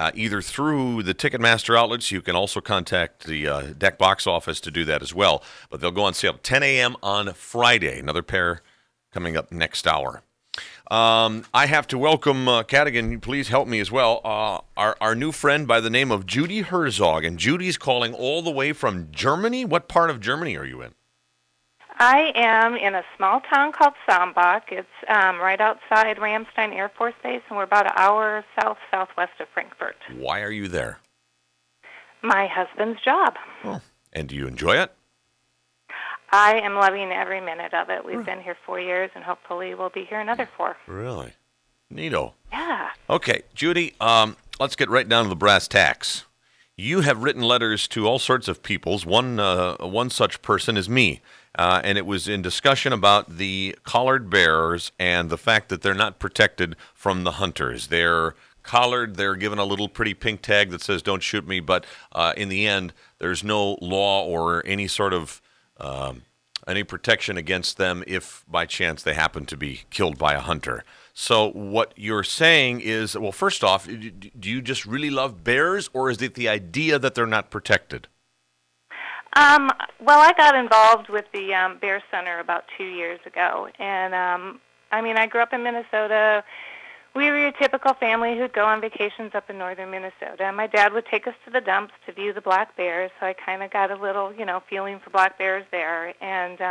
either through the Ticketmaster outlets. You can also contact the Deck Box Office to do that as well. But they'll go on sale 10 a.m. on Friday. Another pair coming up next hour. I have to welcome, Cadigan, please help me as well, our new friend by the name of Judy Herzog. And Judy's calling all the way from Germany. What part of Germany are you in? I am in a small town called Sambach. It's right outside Ramstein Air Force Base, and we're about an hour southwest of Frankfurt. Why are you there? My husband's job. Oh. And do you enjoy it? I am loving every minute of it. We've been here 4 years, and hopefully we'll be here another 4. Really? Neato. Yeah. Okay, Judy, let's get right down to the brass tacks. You have written letters to all sorts of peoples. One such person is me. And it was in discussion about the collared bears and the fact that they're not protected from the hunters. They're collared, they're given a little pretty pink tag that says, don't shoot me, but in the end, there's no law or any sort of any protection against them if by chance they happen to be killed by a hunter. So what you're saying is, well, first off, do you just really love bears, or is it the idea that they're not protected? Well, I got involved with the Bear Center about 2 years ago, and I grew up in Minnesota. We were your typical family who'd go on vacations up in northern Minnesota. And my dad would take us to the dumps to view the black bears, so I kind of got a little, feeling for black bears there. And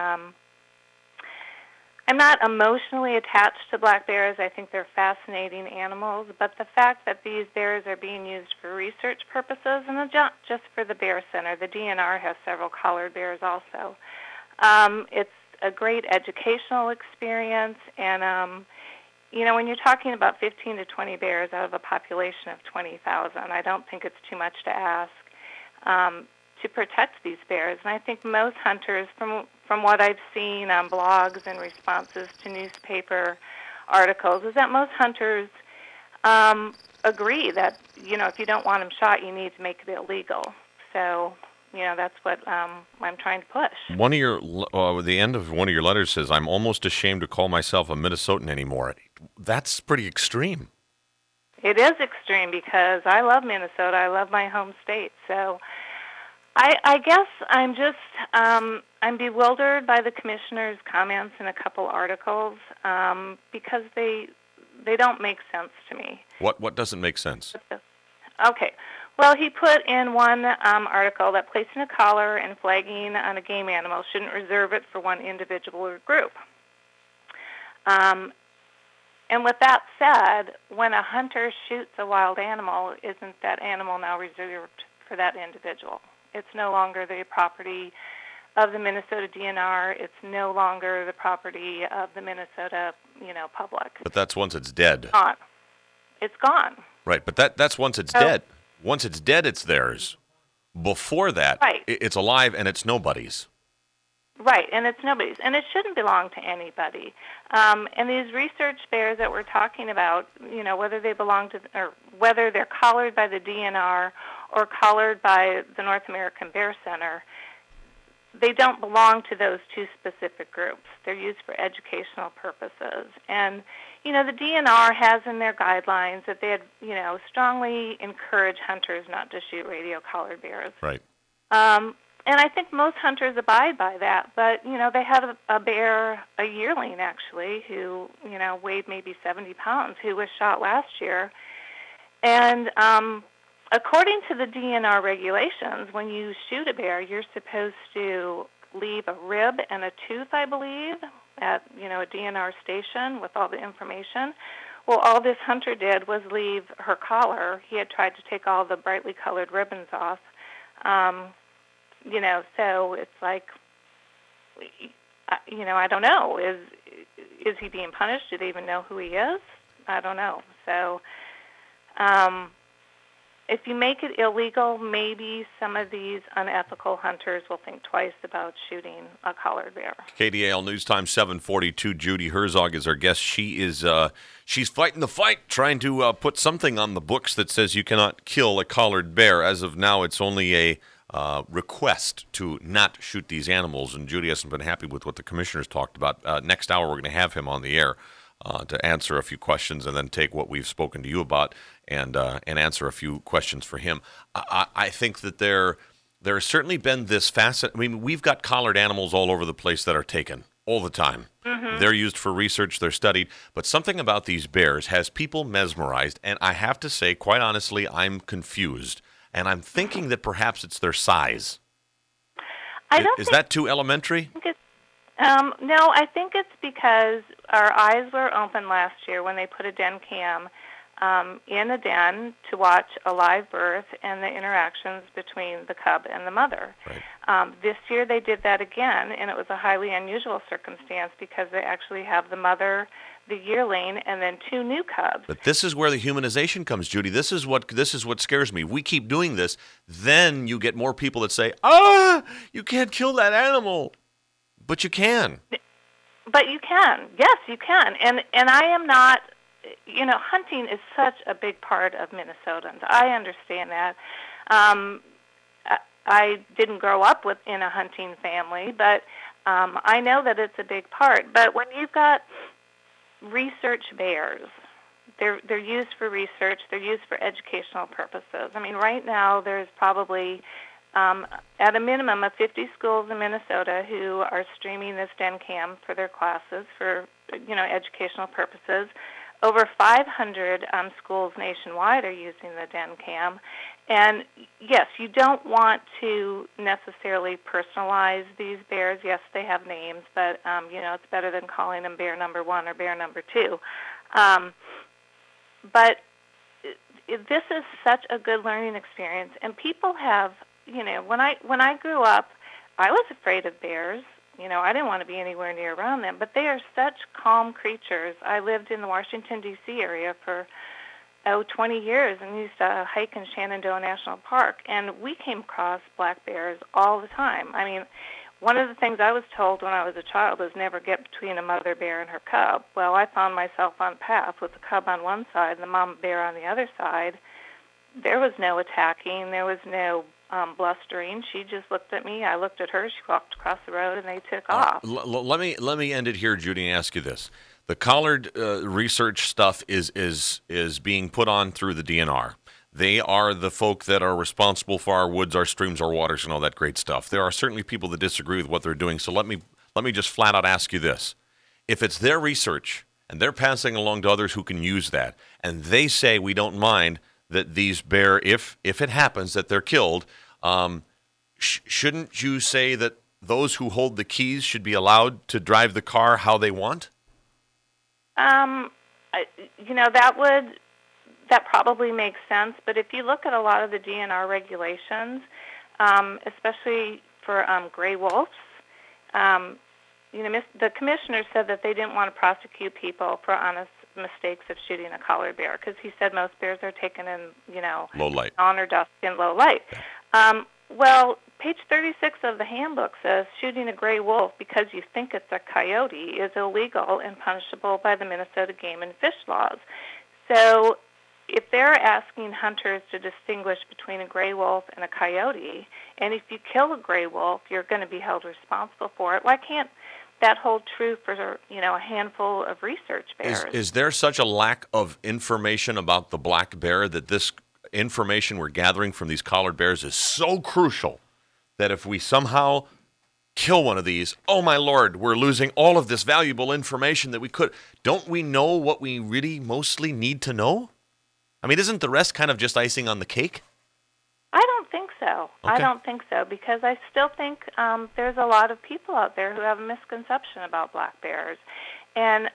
I'm not emotionally attached to black bears. I think they're fascinating animals. But the fact that these bears are being used for research purposes, and not just for the Bear Center, the DNR has several collared bears also. It's a great educational experience, and when you're talking about 15 to 20 bears out of a population of 20,000, I don't think it's too much to ask to protect these bears. And I think most hunters, from what I've seen on blogs and responses to newspaper articles, is that most hunters agree that, if you don't want them shot, you need to make it illegal. So, that's what I'm trying to push. One of your, the end of one of your letters says, I'm almost ashamed to call myself a Minnesotan anymore. That's pretty extreme. It is extreme because I love Minnesota. I love my home state. So I guess I'm just, I'm bewildered by the commissioner's comments in a couple articles because they don't make sense to me. What doesn't make sense? Okay. Well, he put in one article that placing a collar and flagging on a game animal shouldn't reserve it for one individual or group. And with that said, when a hunter shoots a wild animal, isn't that animal now reserved for that individual? It's no longer the property of the Minnesota DNR. It's no longer the property of the Minnesota, public. But that's once it's dead. It's gone. It's gone. Right, but that's once it's dead. Once it's dead, it's theirs. Before that, right. It's alive and it's nobody's. Right, and it's nobody's. And it shouldn't belong to anybody. And these research bears that we're talking about, whether they belong to, or whether they're collared by the DNR or collared by the North American Bear Center, they don't belong to those two specific groups. They're used for educational purposes. And, the DNR has in their guidelines that they strongly encourage hunters not to shoot radio-collared bears. Right. And I think most hunters abide by that. But, they had a bear, a yearling actually, who, weighed maybe 70 pounds, who was shot last year. And according to the DNR regulations, when you shoot a bear, you're supposed to leave a rib and a tooth, I believe, at, a DNR station with all the information. Well, all this hunter did was leave her collar. He had tried to take all the brightly colored ribbons off. So it's like, I don't know. Is he being punished? Do they even know who he is? I don't know. So if you make it illegal, maybe some of these unethical hunters will think twice about shooting a collared bear. KDAL News Time 742. Judy Herzog is our guest. She is she's fighting the fight, trying to put something on the books that says you cannot kill a collared bear. As of now, it's only a request to not shoot these animals, and Judy hasn't been happy with what the commissioner's talked about. Next hour, we're going to have him on the air to answer a few questions and then take what we've spoken to you about and answer a few questions for him. I think that there has certainly been this facet. I mean, we've got collared animals all over the place that are taken all the time. Mm-hmm. They're used for research, they're studied, but something about these bears has people mesmerized, and I have to say, quite honestly, I'm confused, and I'm thinking that perhaps it's their size. Is that too elementary? No, I think it's because our eyes were open last year when they put a den cam in a den to watch a live birth and the interactions between the cub and the mother. Right. This year they did that again, and it was a highly unusual circumstance because they actually have the mother, the yearling, and then 2 new cubs. But this is where the humanization comes, Judy. This is what scares me. We keep doing this, then you get more people that say, you can't kill that animal. But you can. But you can. Yes, you can. And I am not, hunting is such a big part of Minnesotans. I understand that. I didn't grow up in a hunting family, but I know that it's a big part. But when you've got research bears, they're used for research. They're used for educational purposes. I mean, right now there's probably at a minimum of 50 schools in Minnesota who are streaming this den cam for their classes for, educational purposes. Over 500 schools nationwide are using the den cam. And yes, you don't want to necessarily personalize these bears. Yes, they have names, but, it's better than calling them bear number 1 or bear number 2. But this is such a good learning experience, and people have, when I grew up, I was afraid of bears. I didn't want to be anywhere near around them, but they are such calm creatures. I lived in the Washington, D.C. area for 20 years and used to hike in Shenandoah National Park, and we came across black bears all the time. I mean, one of the things I was told when I was a child was never get between a mother bear and her cub. Well, I found myself on a path with the cub on one side and the mama bear on the other side. There was no attacking. There was no blustering. She just looked at me. I looked at her. She walked across the road, and they took off. Let me end it here, Judy, and ask you this: the collared research stuff is being put on through the DNR. They are the folk that are responsible for our woods, our streams, our waters, and all that great stuff. There are certainly people that disagree with what they're doing. So let me just flat out ask you this: if it's their research and they're passing along to others who can use that, and they say we don't mind that these bear, if it happens that they're killed, shouldn't you say that those who hold the keys should be allowed to drive the car how they want? That probably makes sense. But if you look at a lot of the DNR regulations, especially for gray wolves, the commissioner said that they didn't want to prosecute people for honest mistakes of shooting a collared bear because he said most bears are taken in, low light, dawn or dusk in low light. Well, page 36 of the handbook says shooting a gray wolf because you think it's a coyote is illegal and punishable by the Minnesota Game and Fish laws. So if they're asking hunters to distinguish between a gray wolf and a coyote, and if you kill a gray wolf, you're going to be held responsible for it, why can't that hold true for, a handful of research bears? Is there such a lack of information about the black bear that this information we're gathering from these collared bears is so crucial that if we somehow kill one of these, oh my Lord, we're losing all of this valuable information that we could. Don't we know what we really mostly need to know? I mean, isn't the rest kind of just icing on the cake? I don't think so. Okay. I don't think so because I still think there's a lot of people out there who have a misconception about black bears. And,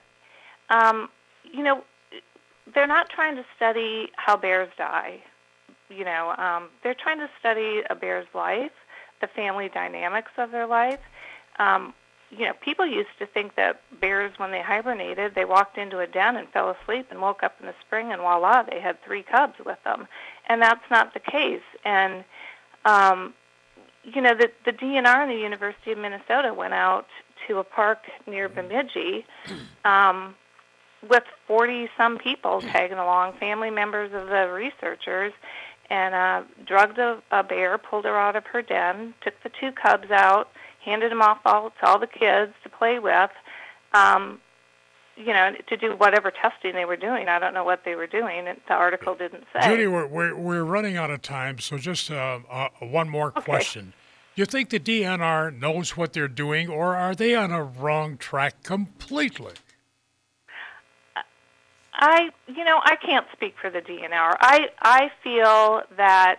they're not trying to study how bears die. They're trying to study a bear's life, the family dynamics of their life. People used to think that bears, when they hibernated, they walked into a den and fell asleep and woke up in the spring and voila, they had 3 cubs with them. And that's not the case. And, the DNR and the University of Minnesota went out to a park near Bemidji with 40-some people tagging along, family members of the researchers, and drugged a bear, pulled her out of her den, took the 2 cubs out, handed them off to all the kids to play with. to do whatever testing they were doing. I don't know what they were doing. The article didn't say. Judy, we're running out of time, so just one more question. Do you think the DNR knows what they're doing, or are they on a wrong track completely? I can't speak for the DNR. I feel that,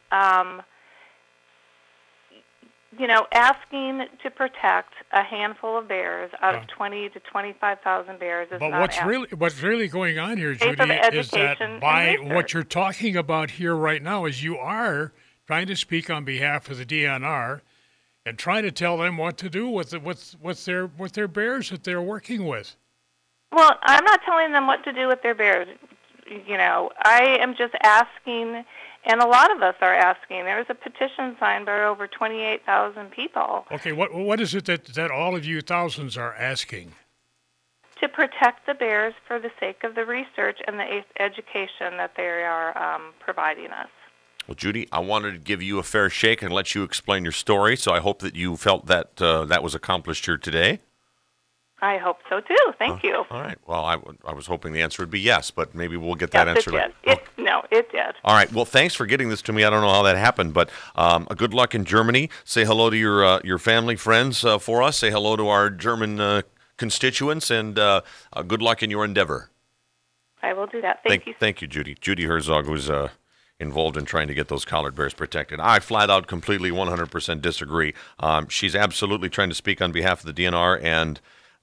asking to protect a handful of bears out of 20 to 25,000 bears is but not what's really going on here, Judy, is that by what you're talking about here right now is you are trying to speak on behalf of the DNR and trying to tell them what to do with their bears that they're working with. Well, I'm not telling them what to do with their bears. I am just asking, and a lot of us are asking. There's a petition signed by over 28,000 people. Okay, what is it that all of you thousands are asking? To protect the bears for the sake of the research and the education that they are providing us. Well, Judy, I wanted to give you a fair shake and let you explain your story, so I hope that you felt that that was accomplished here today. I hope so, too. Thank you. All right. Well, I was hoping the answer would be yes, but maybe we'll get that answer later. It did. All right. Well, thanks for getting this to me. I don't know how that happened, but good luck in Germany. Say hello to your family, friends for us. Say hello to our German constituents, and good luck in your endeavor. I will do that. Thank you. Thank you, Judy. Judy Herzog, who's involved in trying to get those collared bears protected. I flat out, completely, 100% disagree. She's absolutely trying to speak on behalf of the DNR, and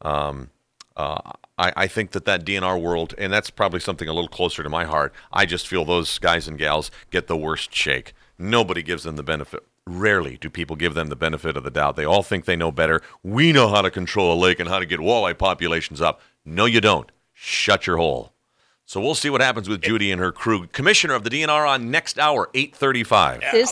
I think that DNR world, and that's probably something a little closer to my heart, I just feel those guys and gals get the worst shake. Nobody gives them the benefit. Rarely do people give them the benefit of the doubt. They all think they know better. We know how to control a lake and how to get walleye populations up. No, you don't. Shut your hole. So we'll see what happens with Judy and her crew. Commissioner of the DNR on next hour, 8:35.